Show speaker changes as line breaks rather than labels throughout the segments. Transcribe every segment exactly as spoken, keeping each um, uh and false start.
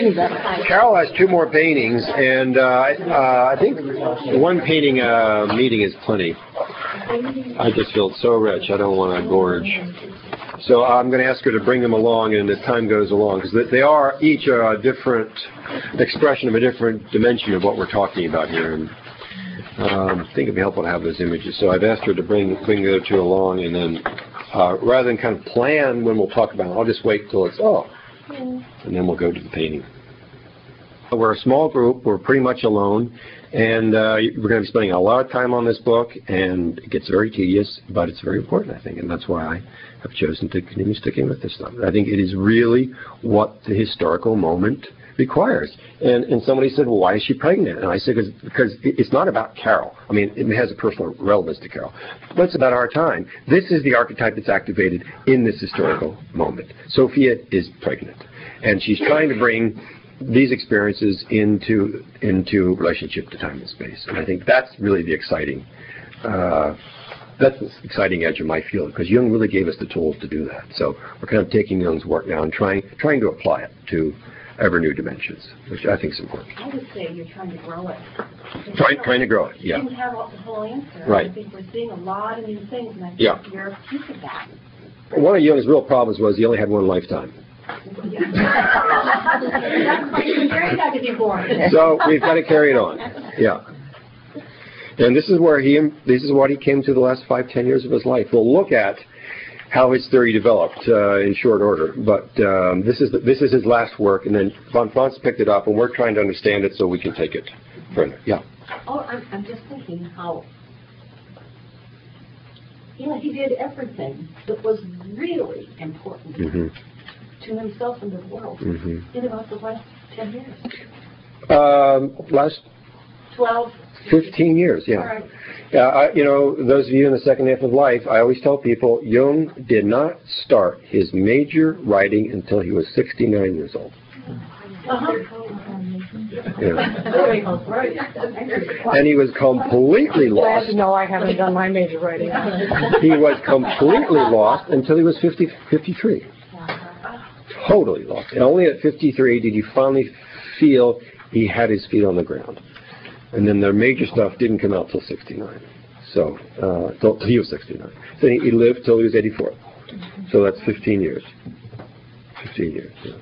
Carol has two more paintings, and uh, uh, I think one painting uh, meeting is plenty. I just feel so rich, I don't want to gorge. So I'm going to ask her to bring them along, and as time goes along, because they are each a different expression of a different dimension of what we're talking about here. And um, I think it'd be helpful to have those images. So I've asked her to bring bring the other two along, and then uh, rather than kind of plan when we'll talk about it, I'll just wait till it's oh, and then we'll go to the painting. We're a small group. We're pretty much alone, and uh, we're going to be spending a lot of time on this book, and it gets very tedious, but it's very important, I think, and that's why I have chosen to continue sticking with this stuff. I think it is really what the historical moment requires. And, and somebody said, well, why is she pregnant? And I said, because it's not about Carol. I mean, it has a personal relevance to Carol, but it's about our time. This is the archetype that's activated in this historical moment. Sophia is pregnant, and she's trying to bring these experiences into into relationship to time and space. And I think that's really the exciting uh, that's the exciting edge of my field, because Jung really gave us the tools to do that. So we're kind of taking Jung's work now and trying trying to apply it to ever new dimensions, which I think is important.
I would say you're trying to grow it.
Trying trying to grow it, yeah.
You didn't have the whole answer.
Right.
I think we're seeing a lot of new things, and I think
yeah.
you're a piece of that.
One of Jung's real problems was he only had one lifetime. So we've got to carry it on. Yeah. And this is where he, this is what he came to the last five, ten years of his life. We'll look at how his theory developed uh, in short order, but um, this is the, this is his last work, and then von Franz picked it up, and we're trying to understand it so we can take it further. Yeah.
Oh, I'm, I'm just thinking how, you know, he did everything that was really important. Mm-hmm. To himself and the world mm-hmm. in about the last ten years.
Um, last
twelve,
fifteen years, yeah.
Right.
Yeah, I, you know, those of you in the second half of life, I always tell people, Jung did not start his major writing until he was sixty-nine years old.
Uh-huh.
Yeah. And he was completely lost.
Glad to know I haven't done my major writing.
He was completely lost until he was fifty, fifty-three. Totally lost. And only at fifty-three did you finally feel he had his feet on the ground. And then the major stuff didn't come out till sixty-nine. So, uh, till he was sixty-nine. So he, he lived till he was eighty-four. So that's fifteen years. fifteen years, yeah.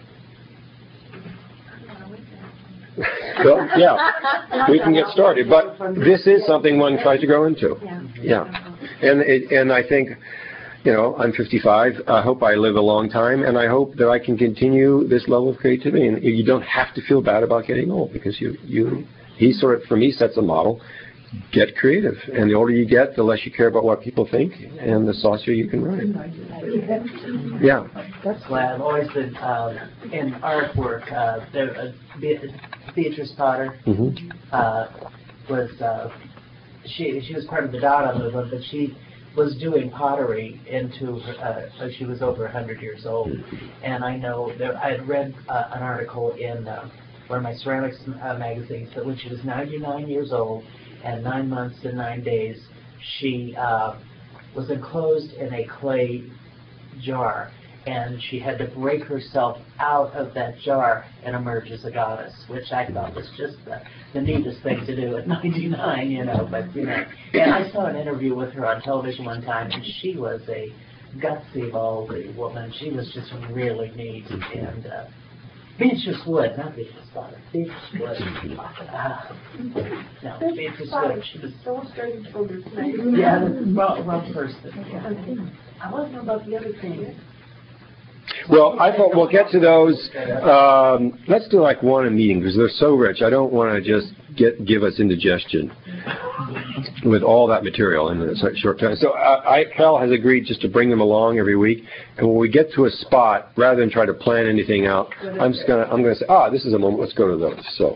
So, yeah, we can get started. But this is something one tries to grow into. Yeah. And, it, and I think, you know, I'm fifty-five. I hope I live a long time, and I hope that I can continue this level of creativity. And you don't have to feel bad about getting old, because you, you, he sort of, for me, sets a model. Get creative, and the older you get, the less you care about what people think, and the saucier you can write. Yeah.
That's why I've always been um, in artwork. Uh, there, uh, Be- Beatrice Potter mm-hmm. uh, was uh, she she was part of the Dada movement, but she was doing pottery into her, uh, so she was over one hundred years old. And I know that I had read uh, an article in uh, one of my ceramics uh, magazines that when she was ninety-nine years old and nine months and nine days, she uh, was enclosed in a clay jar, and she had to break herself out of that jar and emerge as a goddess, which I thought was just the, the neatest thing to do at ninety-nine, you know, but, you know. And I saw an interview with her on television one time, and she was a gutsy, ballsy woman. She was just really neat, and uh, Beatrice Wood, not Beatrice Potter, Beatrice Wood. Uh, no, Beatrice Wood. She was
illustrated children's name.
Yeah, well, well, first. Yeah.
I want to know about the other thing.
Well, I thought we'll get to those. Um, let's do like one a meeting, because they're so rich. I don't want to just get give us indigestion with all that material in a short time. So I, I, Carol has agreed just to bring them along every week, and when we get to a spot, rather than try to plan anything out, I'm just gonna I'm gonna say, ah, this is a moment. Let's go to those. So,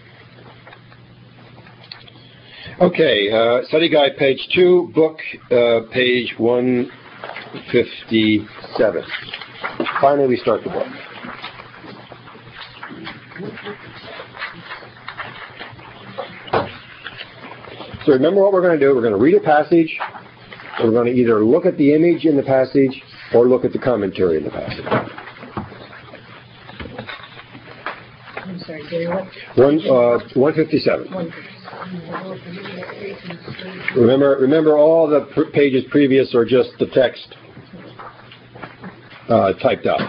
okay, uh, study guide, page two, book, uh, page one fifty-seven. Finally, we start the book. So remember what we're going to do. We're going to read a passage. We're going to either look at the image in the passage or look at the commentary in the passage.
I'm sorry, Gary, what?
One, uh, one fifty-seven.
One.
Remember, remember all the pr- pages previous are just the text uh, typed out.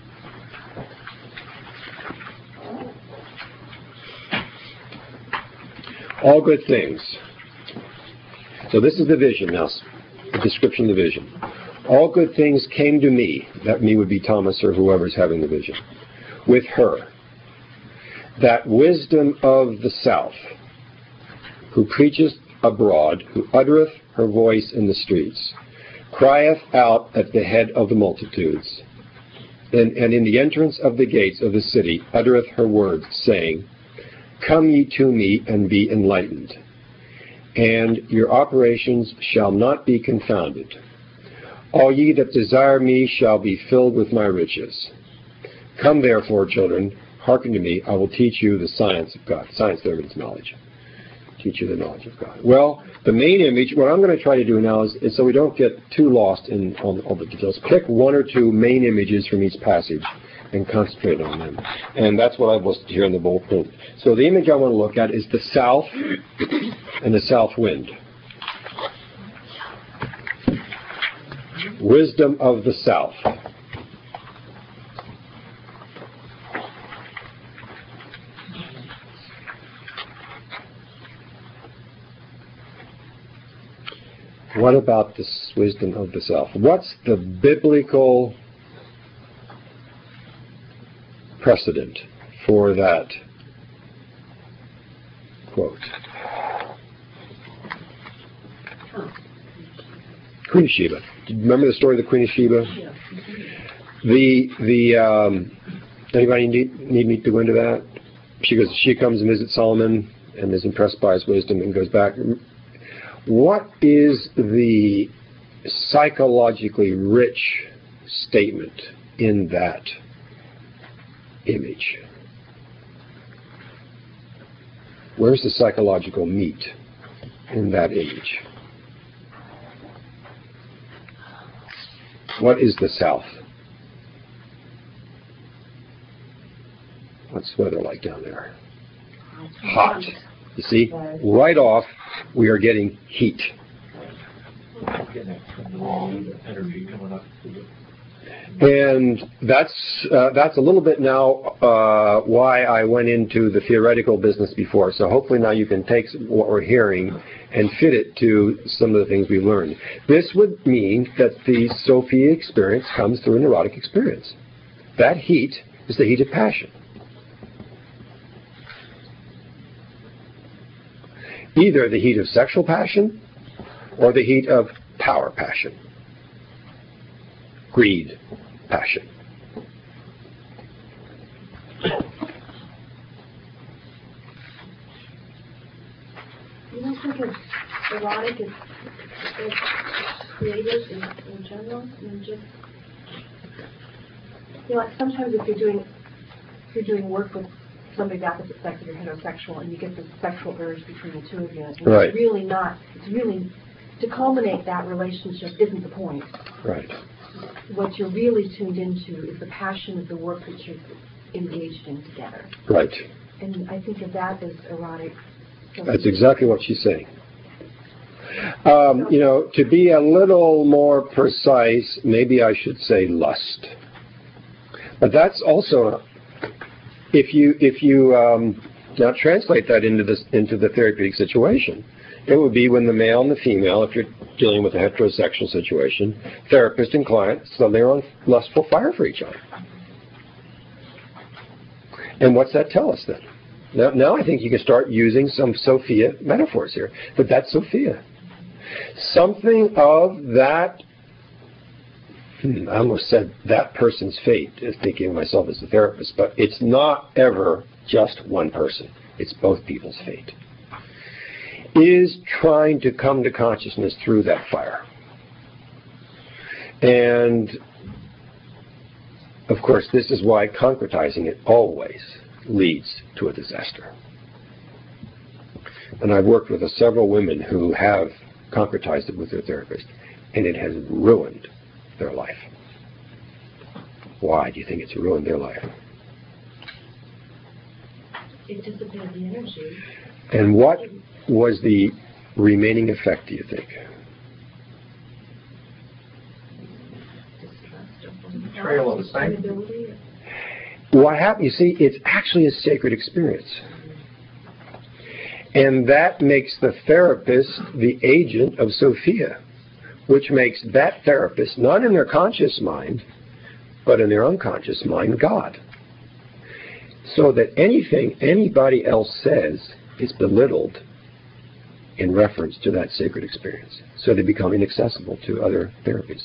All good things. So this is the vision now, the description of the vision. All good things came to me, that me would be Thomas or whoever's having the vision, with her. That wisdom of the south, who preacheth abroad, who uttereth her voice in the streets, crieth out at the head of the multitudes, and, and in the entrance of the gates of the city uttereth her words, saying, Come ye to me and be enlightened, and your operations shall not be confounded. All ye that desire me shall be filled with my riches. Come therefore, children, hearken to me, I will teach you the science of God. Science there means knowledge. Teach you the knowledge of God. Well, the main image, what I'm going to try to do now is, is so we don't get too lost in all, all the details, pick one or two main images from each passage and concentrate on them. And that's what I've listed here in the bold print. So the image I want to look at is the south and the south wind. Wisdom of the south. What about this wisdom of the south? What's the biblical precedent for that quote? Queen of Sheba. Remember the story of the Queen of Sheba?
Yeah.
The the um, anybody need, need me to go into that? She goes. She comes and visits Solomon and is impressed by his wisdom and goes back. What is the psychologically rich statement in that image? Where's the psychological meat in that image? What is the South? What's the weather like down there? Hot. You see, right off, we are getting heat. And that's uh, that's a little bit now uh, why I went into the theoretical business before. So hopefully now you can take what we're hearing and fit it to some of the things we've learned. This would mean that the Sophia experience comes through an erotic experience. That heat is the heat of passion. Either the heat of sexual passion or the heat of power passion. Greed passion.
You don't think of erotic as, as creative in, in general? I mean, just, you know, like sometimes if you're doing if you're doing work with somebody of the opposite sex, if you're heterosexual, and you get the sexual urge between the two of you, and
right.
it's really not, it's really, to culminate that relationship isn't the point.
Right.
What you're really tuned into is the passion of the work that you're engaged in together.
Right.
And I think of that as erotic.
That's exactly what she's saying. Um, you know, to be a little more precise, maybe I should say lust. But that's also, if you if you um, now translate that into this into the therapeutic situation, it would be when the male and the female, if you're dealing with a heterosexual situation, therapist and client, so they're on lustful fire for each other. And what's that tell us then? Now, now I think you can start using some Sophia metaphors here. But that's Sophia. Something of that, hmm, I almost said that person's fate, thinking of myself as a therapist, but it's not ever just one person. It's both people's fate. Is trying to come to consciousness through that fire. And, of course, this is why concretizing it always leads to a disaster. And I've worked with several women who have concretized it with their therapist, and it has ruined their life. Why do you think it's ruined their life?
It dissipated the energy.
And what was the remaining effect, do you think?
Trail of the same.
What happened, you see, it's actually a sacred experience. And that makes the therapist the agent of Sophia, which makes that therapist, not in their conscious mind, but in their unconscious mind, God. So that anything anybody else says is belittled in reference to that sacred experience. So they become inaccessible to other therapies.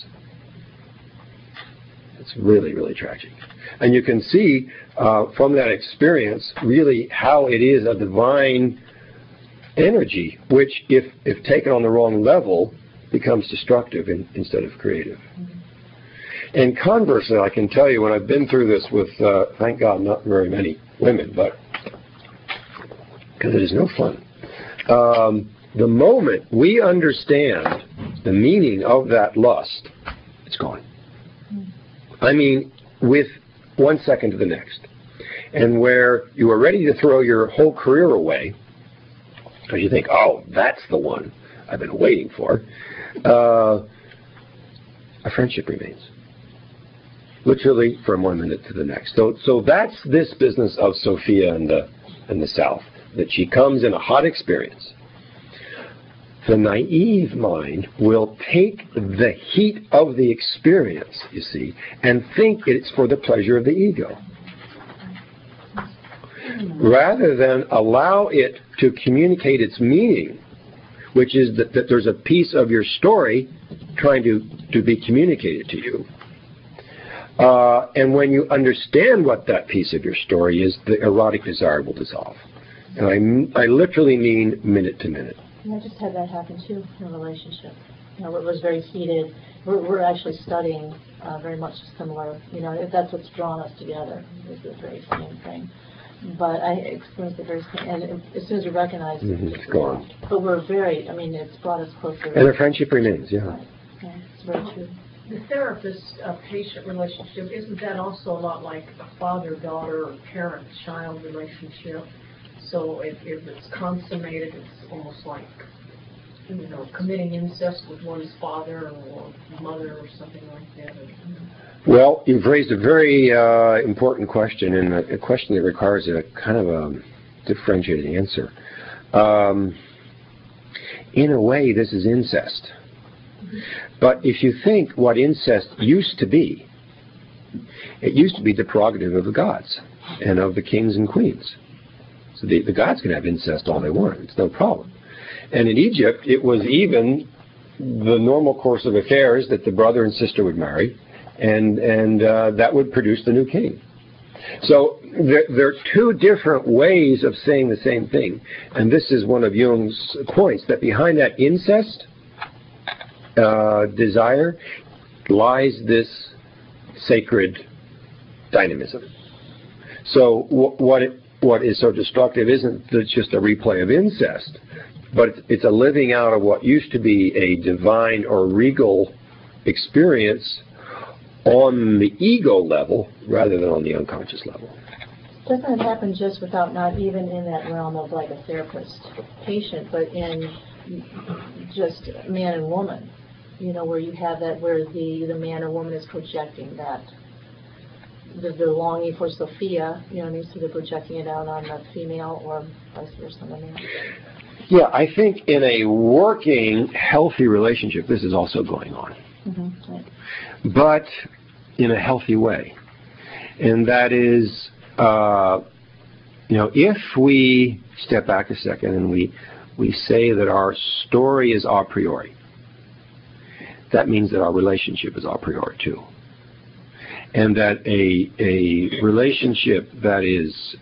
It's really, really tragic. And you can see uh, from that experience really how it is a divine energy, which, if, if taken on the wrong level, becomes destructive in, instead of creative. And conversely, I can tell you, when I've been through this with, uh, thank God, not very many women, but because it is no fun. Um, the moment we understand the meaning of that lust, it's gone. I mean, with one second to the next. And where you are ready to throw your whole career away, because you think, oh, that's the one I've been waiting for, uh, a friendship remains. Literally from one minute to the next. So, so that's this business of Sophia and the, and the South, that she comes in a hot experience. The naive mind will take the heat of the experience, you see, and think it's for the pleasure of the ego, rather than allow it to communicate its meaning, which is that, that there's a piece of your story trying to, to be communicated to you. Uh, and when you understand what that piece of your story is, the erotic desire will dissolve. And I, I literally mean minute to minute.
I just had that happen too in a relationship. You know, it was very heated. We're, we're actually studying uh, very much similar. You know, if that's what's drawn us together, is the very same thing. But I experienced the very same, and it, as soon as we recognized it,
mm-hmm, it's gone.
But we're very. I mean, it's brought us closer.
And the friendship remains. Yeah.
Right. Yeah, it's very true.
The therapist-patient relationship, isn't that also a lot like a father-daughter or parent-child relationship? So if, if it's consummated, it's almost like, you know, committing incest with one's father or mother or something like that.
Well, you've raised a very uh, important question, and a, a question that requires a kind of a differentiated answer. Um, in a way, this is incest. But if you think what incest used to be, it used to be the prerogative of the gods and of the kings and queens. So the, the gods can have incest all they want. It's no problem. And in Egypt, it was even the normal course of affairs that the brother and sister would marry, and, and uh, that would produce the new king. So there, there are two different ways of saying the same thing. And this is one of Jung's points, that behind that incest Uh, desire lies this sacred dynamism. So w- what it, what is so destructive isn't that it's just a replay of incest, but it's, it's a living out of what used to be a divine or regal experience on the ego level rather than on the unconscious level.
Doesn't it happen just without, not even in that realm of like a therapist patient, but in just man and woman? You know, where you have that, where the, the man or woman is projecting that, the, the longing for Sophia, you know, needs to be projecting it out on the female or vice versa on the man.
Yeah, I think in a working, healthy relationship, this is also going on.
Mm-hmm, right.
But in a healthy way. And that is, uh, you know, if we step back a second and we, we say that our story is a priori, that means that our relationship is a priori too. And that a, a relationship that is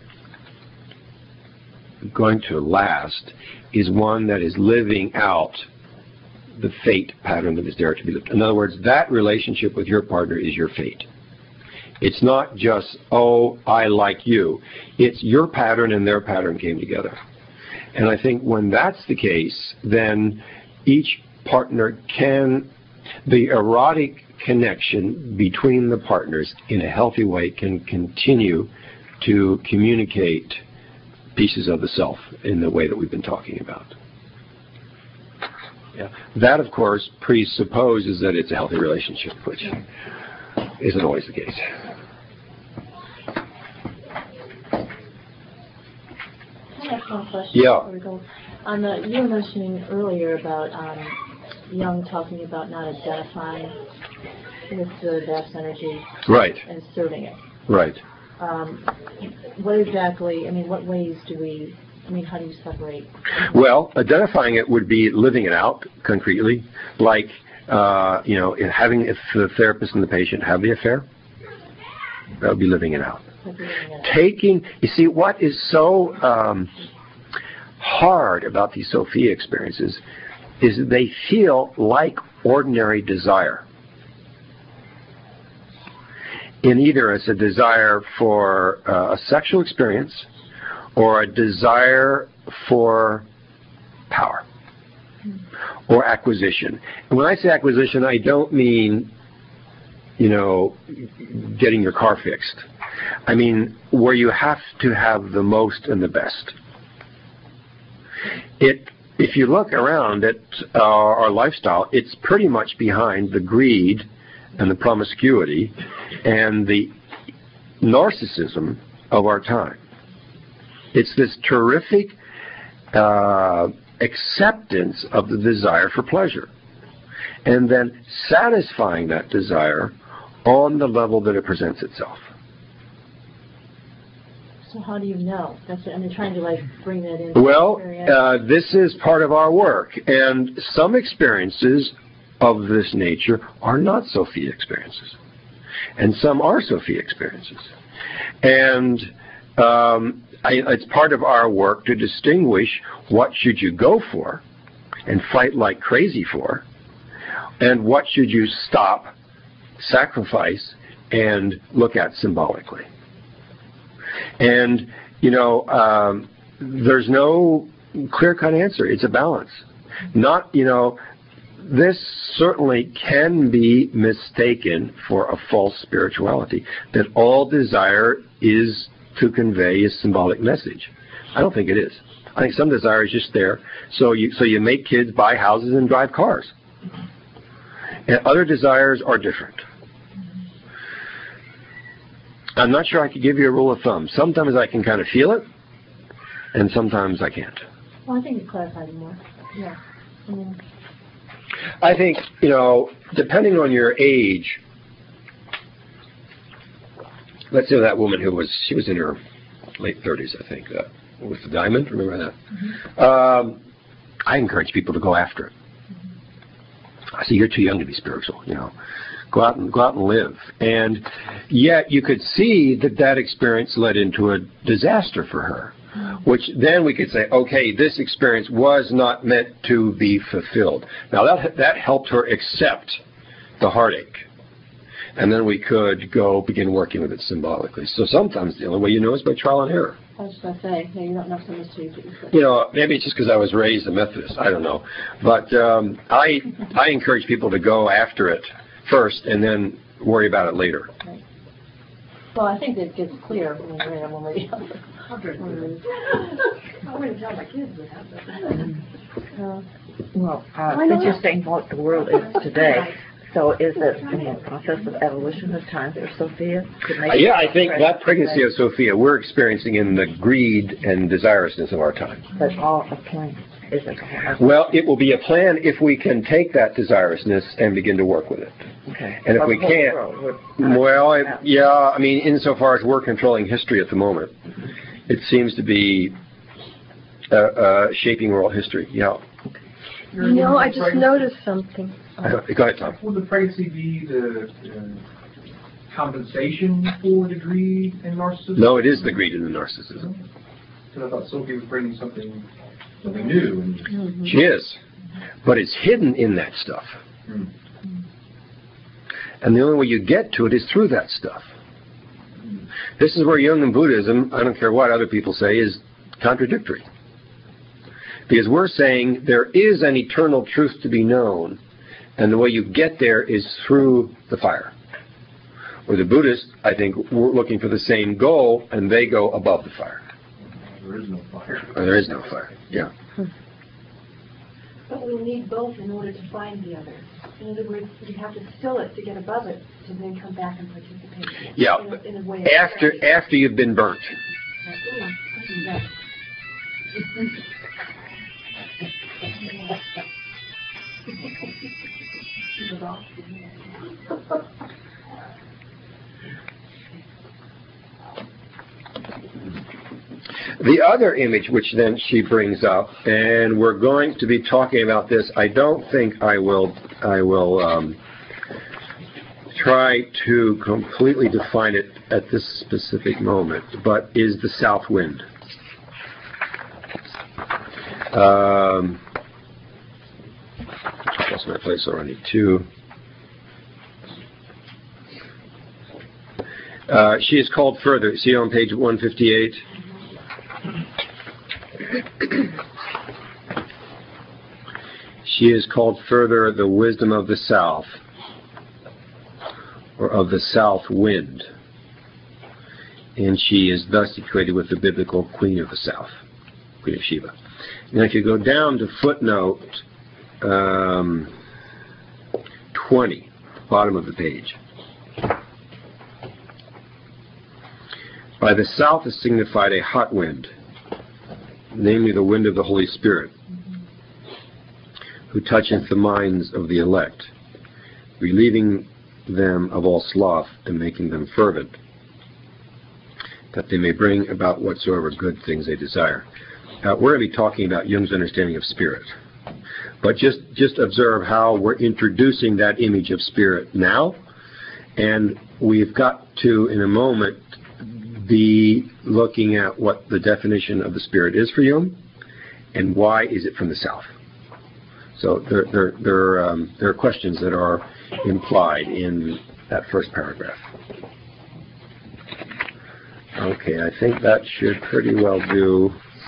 going to last is one that is living out the fate pattern that is there to be lived. In other words, that relationship with your partner is your fate. It's not just, oh, I like you. It's your pattern and their pattern came together. And I think when that's the case, then each partner can, the erotic connection between the partners in a healthy way can continue to communicate pieces of the self in the way that we've been talking about. Yeah. That, of course, presupposes that it's a healthy relationship, which isn't always the case.
Can I ask one question?
Yeah.
Before we go? On the, you were mentioning earlier about um, Jung talking about not identifying with the vast energy
Right.
and serving it.
Right.
Um, what exactly, I mean, what ways do we, I mean, how do you separate?
Well, identifying it would be living it out concretely, like, uh, you know, in having, if the therapist and the patient have the affair, that would be living it out. Taking, you see, what is so um, hard about these Sophia experiences is that they feel like ordinary desire. In either as a desire for uh, a sexual experience or a desire for power or acquisition. And when I say acquisition, I don't mean, you know, getting your car fixed. I mean where you have to have the most and the best. It, if you look around at uh, our lifestyle, it's pretty much behind the greed and the promiscuity and the narcissism of our time. It's this terrific uh, acceptance of the desire for pleasure and then satisfying that desire on the level that it presents itself.
So how do you know? That's it. I mean, trying to like bring that in.
Well, uh, this is part of our work, and some experiences of this nature are not Sophia experiences, and some are Sophia experiences. And um, I, it's part of our work to distinguish what should you go for and fight like crazy for, and what should you stop, sacrifice, and look at symbolically. And, you know, um, there's no clear-cut answer. It's a balance. Not, you know, this certainly can be mistaken for a false spirituality, that all desire is to convey a symbolic message. I don't think it is. I think some desire is just there, so you, so you make kids buy houses and drive cars. And other desires are different. I'm not sure I could give you a rule of thumb. Sometimes I can kind of feel it, and sometimes I can't.
Well, I think it clarifies it more. Yeah. I mean,
I think, you know, depending on your age, let's say that woman who was, she was in her late thirties, I think, uh, with the diamond, remember that? Mm-hmm. um, I encourage people to go after it. Mm-hmm. I say, you're too young to be spiritual, you know. Go out and go out and live. And yet you could see that that experience led into a disaster for her, which then we could say, okay, this experience was not meant to be fulfilled. Now that that helped her accept the heartache. And then we could go begin working with it symbolically. So sometimes the only way you know is by trial and error.
I was going to say, yeah, you don't know some mysteries.
You know, maybe it's just because I was raised a Methodist. I don't know. But um, I I encourage people to go after it first and then worry about it later.
Right. Well, I think it gets clear when we're when we're young.
I wouldn't tell my kids that. But
Uh,
Well, uh, since you're saying what the world is today, so is it in the process of evolution of time for Sophia? To make
Uh, yeah, I think that pregnancy of Sophia we're experiencing in the greed and desirousness of our time.
But all a plan, is it?
Well, it will be a plan if we can take that desirousness and begin to work with it.
Okay.
And if
Well,
we
the whole
can't,
world would-
well, I, yeah, I mean, insofar as we're controlling history at the moment, it seems to be uh, uh, shaping world history. Yeah.
You know, I just noticed something.
Uh, Go ahead, Tom.
Would the pregnancy be the uh, compensation for the greed and narcissism?
No, it is the greed and the narcissism.
Because I thought Sophie was bringing something, something new. And,
mm-hmm.
She is. But it's hidden in that stuff.
hmm.
And the only way you get to it is through that stuff. This is where Jung and Buddhism, I don't care what other people say, is contradictory. Because we're saying there is an eternal truth to be known, and the way you get there is through the fire. Where the Buddhists, I think, were looking for the same goal, and they go above the fire.
there is no fire.
Or there is no fire. Yeah.
But we need both in order to find the other. In other words, you have to still it to get above it, to then come back and participate.
Yeah.
In a, in a way
After after you've been burnt.
Yes.
The other image which then she brings up, and we're going to be talking about this, I don't think I will I will um, try to completely define it at this specific moment, but is the south wind. Um, lost my place already too. Uh, she is called further. See on page one fifty-eight? She is called further the wisdom of the south, or of the south wind. And she is thus equated with the biblical queen of the south, Queen of Sheba. Now if you go down to footnote um, twenty, bottom of the page. By the south is signified a hot wind, namely the wind of the Holy Spirit, who toucheth the minds of the elect, relieving them of all sloth and making them fervent, that they may bring about whatsoever good things they desire. Uh, we're going to be talking about Jung's understanding of spirit. But just, just observe how we're introducing that image of spirit now, and we've got to, in a moment, be looking at what the definition of the spirit is for Jung, and why is it from the south. So there, there, there, um, there are questions that are implied in that first paragraph. Okay, I think that should pretty well do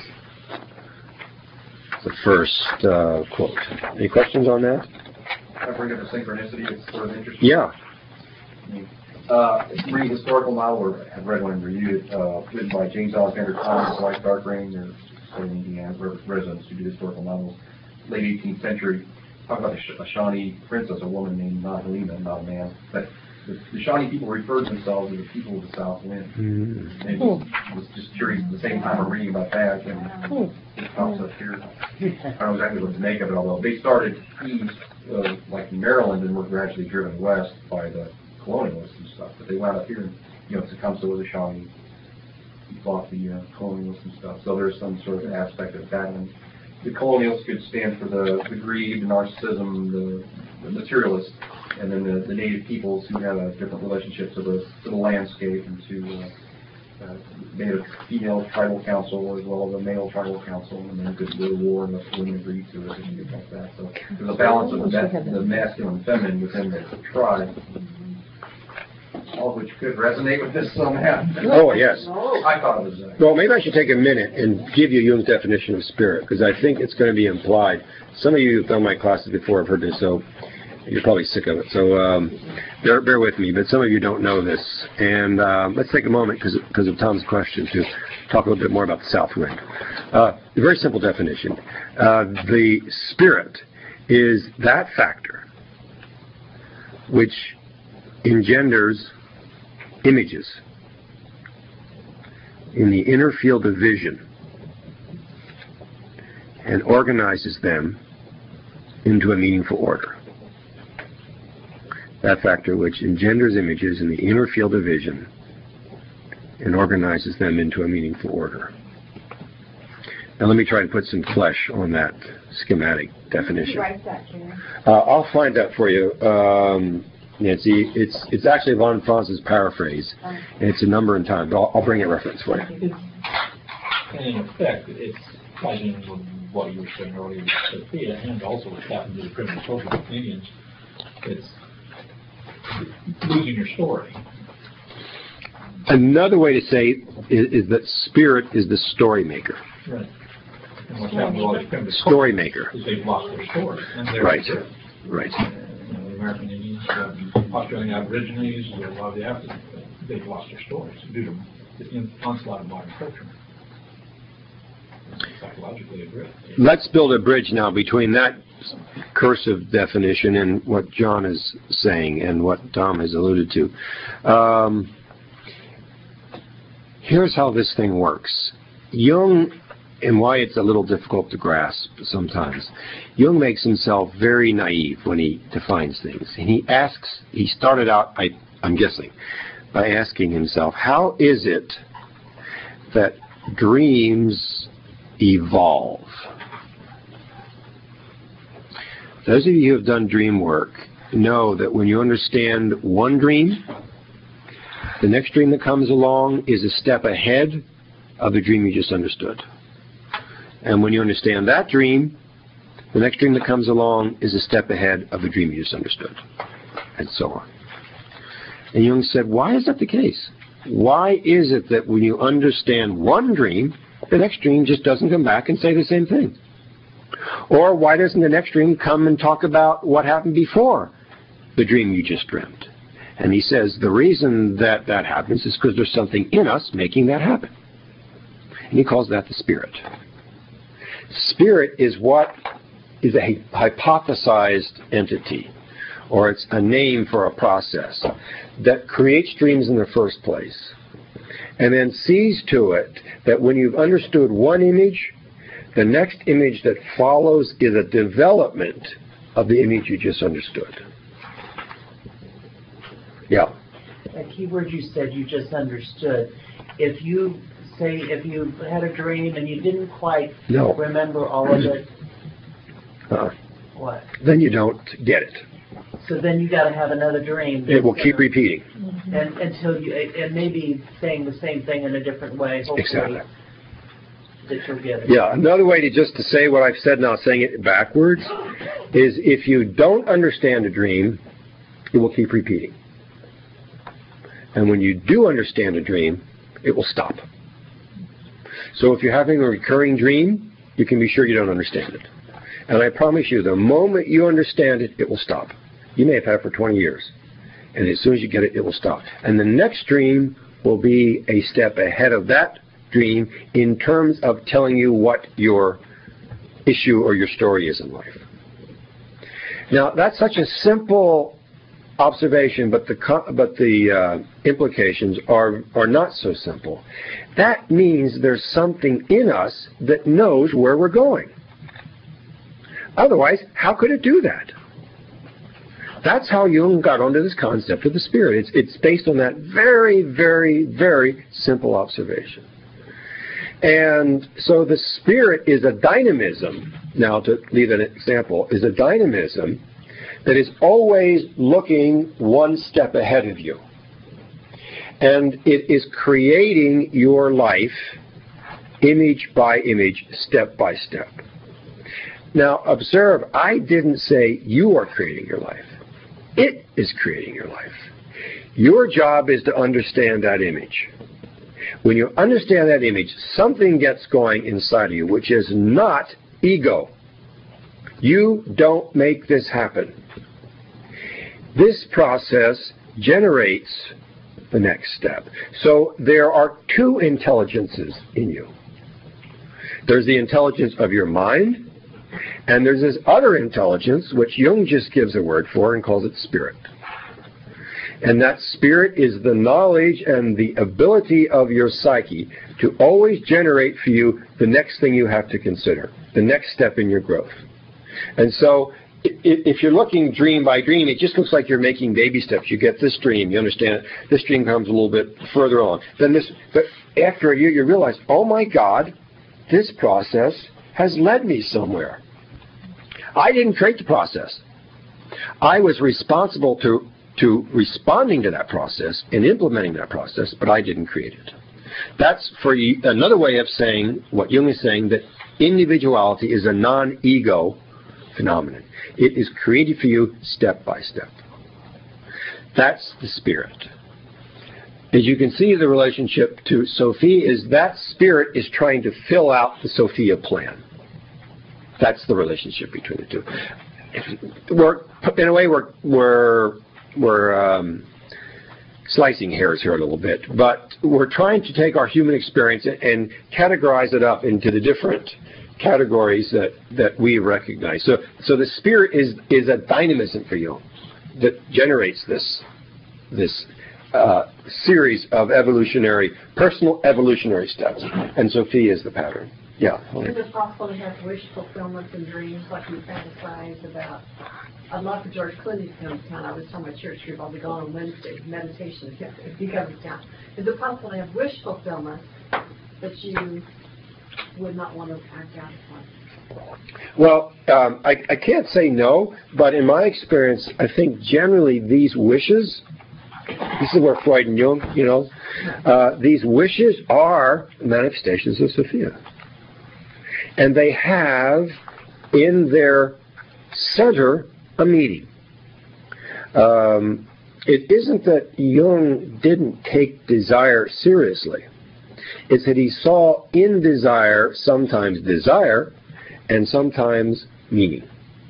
the first uh, quote. Any questions on that?
I bring up the synchronicity. It's sort of interesting.
Yeah.
Uh, read historical novel, or have read one and reviewed it, uh, written by James Alexander Thomas, White Darkring, or in Indiana residents who do historical novels, late eighteenth century. Talk about a, a Shawnee princess, a woman named not Helena, not a man. But the, the Shawnee people referred themselves as the people of the South Wind. Mm-hmm. And I was just curious at the same time I'm reading about that, and it pops up here. I don't know exactly what to make of it, although they started east, uh, like in Maryland, and were gradually driven west by the colonialists and stuff. But they wound up here, and, you know, Tecumseh was a Shawnee. He fought the uh, colonialists and stuff. So there's some sort of aspect of that. And the colonialists could stand for the, the greed, the narcissism, the, the materialist, and then the, the native peoples who had a different relationship to the to the landscape and to uh, uh, made a female tribal council as well as a male tribal council, and then could go to war unless women agreed to it and things like that. So there's a balance of the, the masculine and feminine within the tribe. All of which could resonate with this somehow.
Oh, yes.
I thought it was... Uh,
well, maybe I should take a minute and give you Jung's definition of spirit, because I think it's going to be implied. Some of you who've done my classes before have heard this, so you're probably sick of it. So um, bear, bear with me, but some of you don't know this. And uh, let's take a moment, because of Tom's question, to talk a little bit more about the south wind. Uh, a very simple definition. Uh, the spirit is that factor which engenders images in the inner field of vision and organizes them into a meaningful order. That factor which engenders images in the inner field of vision and organizes them into a meaningful order. Now let me try to put some flesh on that schematic definition.
Write that, Jerry.
Uh, I'll find that for you. Um, Nancy, it's it's actually von Franz's paraphrase, and it's a number and time, but I'll, I'll bring a reference for you.
And in effect, it's ties in with what you were saying earlier with Sophia, and also what's happened to the primitive social Indians. It's losing your story.
Another way to say it is, is that spirit is the story maker.
Right. And what's happened to all these primitive
story maker.
Is they've lost their story. And
right. Right.
You know, the American Indians, uh, Australian Aborigines, a lot of the Africans, they've lost their stories due to the onslaught of modern culture. psychologically a bridge.
Let's build a bridge now between that cursive definition and what John is saying and what Tom has alluded to. Um, here's how this thing works. Jung, and why it's a little difficult to grasp sometimes, Jung makes himself very naive when he defines things. And he asks, he started out, I, I'm guessing, by asking himself, how is it that dreams evolve? Those of you who have done dream work know that when you understand one dream, the next dream that comes along is a step ahead of the dream you just understood. And when you understand that dream, the next dream that comes along is a step ahead of the dream you just understood, and so on. And Jung said, why is that the case? Why is it that when you understand one dream, the next dream just doesn't come back and say the same thing? Or why doesn't the next dream come and talk about what happened before the dream you just dreamt? And he says the reason that that happens is because there's something in us making that happen. And he calls that the spirit. Spirit is what is a hypothesized entity, or it's a name for a process that creates dreams in the first place, and then sees to it that when you've understood one image, the next image that follows is a development of the image you just understood. Yeah.
That key word you said, you just understood. If you say, if you had a dream and you didn't quite
no.
remember all of it,
uh,
what?
Then you don't get it.
So then you got to have another dream.
It will keep repeating.
Mm-hmm. And until you, and maybe saying the same thing in a different way. Hopefully.
Exactly.
That you'll get it.
Yeah, another way to just to say what I've said now, saying it backwards, is if you don't understand a dream, it will keep repeating. And when you do understand a dream, it will stop. So if you're having a recurring dream, you can be sure you don't understand it. And I promise you, the moment you understand it, it will stop. You may have had it for twenty years. And as soon as you get it, it will stop. And the next dream will be a step ahead of that dream in terms of telling you what your issue or your story is in life. Now, that's such a simple observation, but the but the uh, implications are are not so simple. That means there's something in us that knows where we're going. Otherwise, how could it do that? That's how Jung got onto this concept of the spirit. It's it's based on that very, very, very simple observation. And so the spirit is a dynamism, now to leave an example, is a dynamism that is always looking one step ahead of you. And it is creating your life image by image, step by step. Now observe, I didn't say you are creating your life. It is creating your life. Your job is to understand that image. When you understand that image, something gets going inside of you, which is not ego. You don't make this happen. This process generates the next step. So there are two intelligences in you. There's the intelligence of your mind, and there's this other intelligence, which Jung just gives a word for and calls it spirit. And that spirit is the knowledge and the ability of your psyche to always generate for you the next thing you have to consider, the next step in your growth. And so if you're looking dream by dream, it just looks like you're making baby steps. You get this dream, you understand it. This dream comes a little bit further on. Then this, but after a year you realize, oh my God, this process has led me somewhere. I didn't create the process. I was responsible to to responding to that process and implementing that process, but I didn't create it. That's for you, another way of saying what Jung is saying, that individuality is a non-ego phenomenon. It is created for you step by step. That's the spirit. As you can see, the relationship to Sophia is that spirit is trying to fill out the Sophia plan. That's the relationship between the two. We're, in a way, we're, we're, we're um, slicing hairs here a little bit, but we're trying to take our human experience and categorize it up into the different categories that, that we recognize. So, so the spirit is, is a dynamism for Jung that generates this, this uh, series of evolutionary, personal evolutionary steps, and Sophia is the pattern. Yeah.
Is it possible to have wish fulfillments and dreams like you fantasize about? I'd love for George Clooney to come to town. I was telling my church group I'll be going on Wednesday, meditation, if he comes to town. Is it possible to have wish fulfillment that you would not want to act out upon?
Well, um, I, I can't say no, but in my experience, I think generally these wishes, this is where Freud and Jung, you know, uh, these wishes are manifestations of Sophia. And they have in their center a meaning. Um, it isn't that Jung didn't take desire seriously. It's that he saw in desire sometimes desire and sometimes meaning.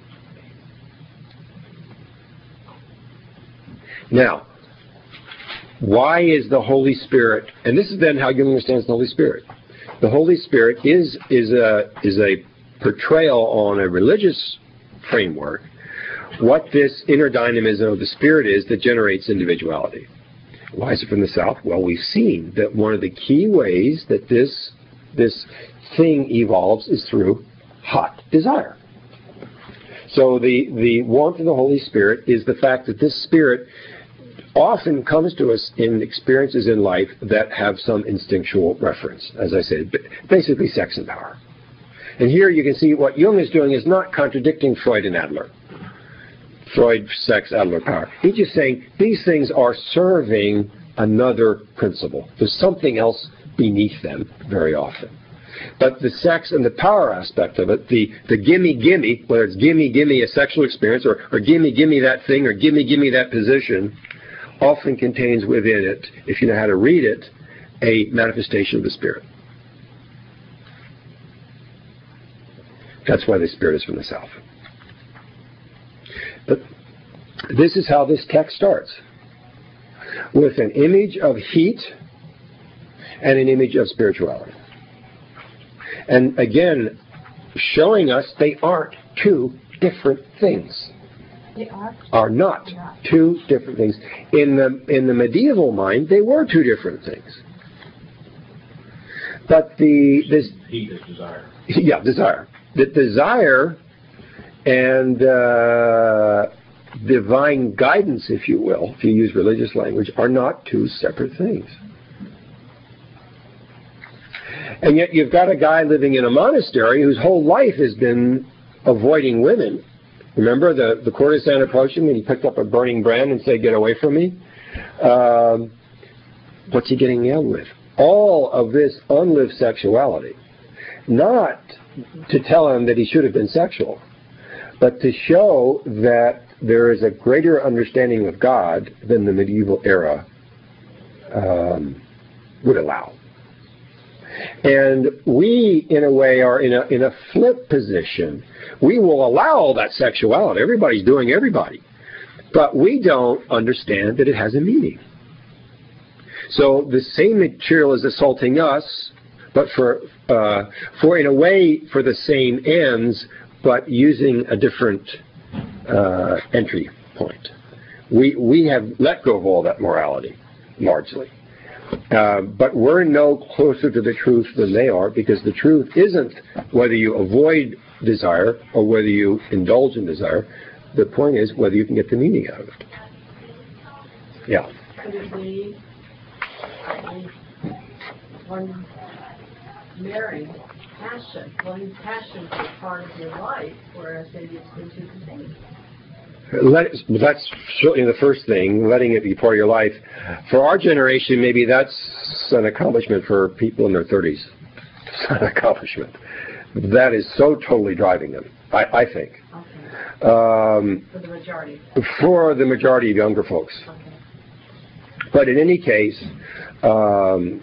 Now, why is the Holy Spirit, and this is then how Jung understands the Holy Spirit. The Holy Spirit is, is, a, is a portrayal on a religious framework what this inner dynamism of the Spirit is that generates individuality. Why is it from the South? Well, we've seen that one of the key ways that this, this thing evolves is through hot desire. So the, the warmth of the Holy Spirit is the fact that this Spirit often comes to us in experiences in life that have some instinctual reference, as I said, basically sex and power. And here you can see what Jung is doing is not contradicting Freud and Adler. Freud, sex, Adler, power. He's just saying these things are serving another principle. There's something else beneath them very often. But the sex and the power aspect of it, the, the gimme, gimme, whether it's gimme, gimme a sexual experience or, or gimme, gimme that thing or gimme, gimme that position, often contains within it, if you know how to read it, a manifestation of the Spirit. That's why the Spirit is from the South. But this is how this text starts, with an image of heat and an image of spirituality. And again, showing us they aren't two different things.
They are?
Are not two different things. In the, in the medieval mind, they were two different things. But the... This,
heat is desire.
Yeah, desire. The desire and uh, divine guidance, if you will, if you use religious language, are not two separate things. And yet you've got a guy living in a monastery whose whole life has been avoiding women. Remember the, the courtesan approached him and he picked up a burning brand and said, "Get away from me." Um, what's he getting nailed with? All of this unlived sexuality. Not to tell him that he should have been sexual, but to show that there is a greater understanding of God than the medieval era um, would allow. And we, in a way, are in a, in a flip position. We will allow all that sexuality. Everybody's doing everybody. But we don't understand that it has a meaning. So the same material is assaulting us, but for, uh, for in a way, for the same ends, but using a different uh, entry point. We, we have let go of all that morality, largely. Uh, but we're no closer to the truth than they are, because the truth isn't whether you avoid desire or whether you indulge in desire. The point is whether you can get the meaning out of it. Yeah.
Could it be one marrying passion, one passion for part of your life, whereas maybe it's been too contained?
Let it, that's certainly the first thing, letting it be part of your life. For our generation, maybe that's an accomplishment for people in their thirties. It's not an accomplishment. That is so totally driving them, I, I think.
Okay.
Um,
for the majority.
For the majority of younger folks.
Okay.
But in any case, um,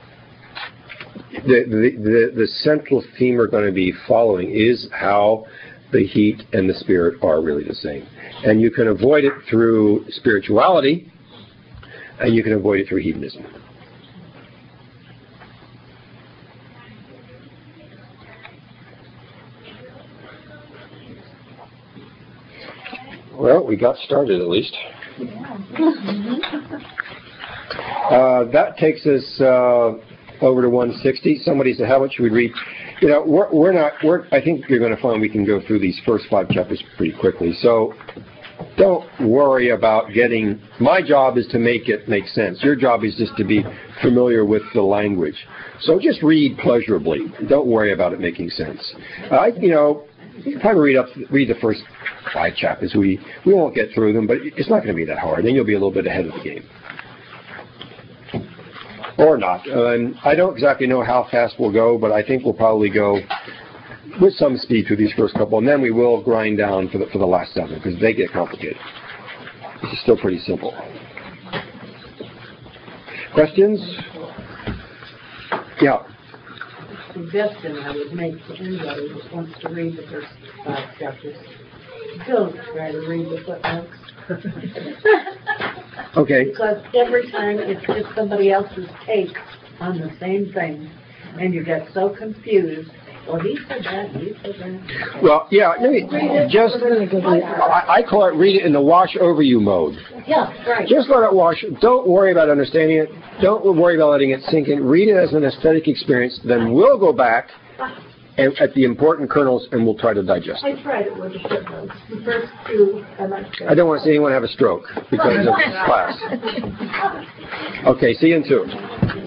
the, the, the, the central theme we're going to be following is how the heat and the spirit are really the same. And you can avoid it through spirituality, and you can avoid it through hedonism. Well, we got started at least. Uh, that takes us uh, over to one sixty. Somebody said, how much should we read? You know, we're, we're not, we're, I think you're going to find we can go through these first five chapters pretty quickly. So don't worry about getting, my job is to make it make sense. Your job is just to be familiar with the language. So just read pleasurably. Don't worry about it making sense. I, you know, you can probably read up, read the first five chapters. We, we won't get through them, but it's not going to be that hard. Then you'll be a little bit ahead of the game. Or not. Um, I don't exactly know how fast we'll go, but I think we'll probably go with some speed through these first couple, and then we will grind down for the, for the last seven, because they get complicated. This is still pretty simple. Questions? Yeah.
Suggestion I would make to anybody who wants to read the first five chapters: don't try to read the footnotes.
Okay.
Because every time it's just somebody else's take on the same thing, and you get so confused. Well, he said that, he said that.
Well, yeah, let me just, I, I call it read it in the wash over you mode.
Yeah, right.
Just let it wash. Don't worry about understanding it. Don't worry about letting it sink in. Read it as an aesthetic experience. Then we'll go back and, at the important kernels, and we'll try to digest it.
I tried it with the footnotes. The first two, I like
I don't want to see anyone have a stroke because of class. Okay, see you in two.